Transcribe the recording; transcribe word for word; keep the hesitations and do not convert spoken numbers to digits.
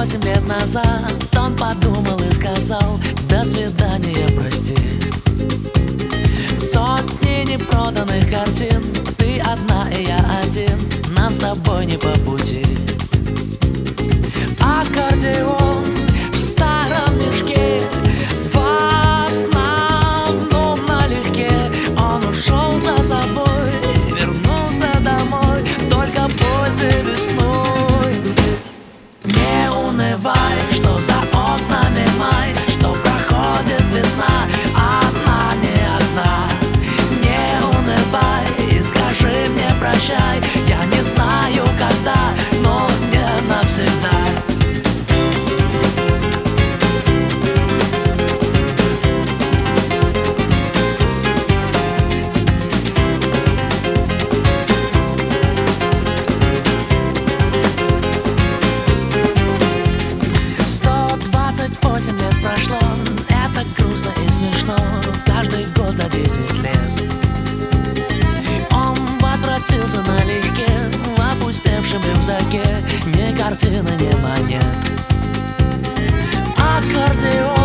восемь лет назад он подумал и сказал: до свидания, прости. Сотни непроданных картин, ты одна и я один, нам с тобой не по пути. Аккордеон в старом мешке, в основном налегке. Он ушел за собой, вернулся домой только поздней весной. Не унывай, что за окнами май, что проходит весна, одна не одна. Не унывай и скажи мне прощай, я не знаю когда, но не навсегда. Восемь лет прошло, это грустно и смешно, каждый год за десять лет. Он возвратился налегке, в опустевшем рюкзаке ни картины, ни монет. Аккордеон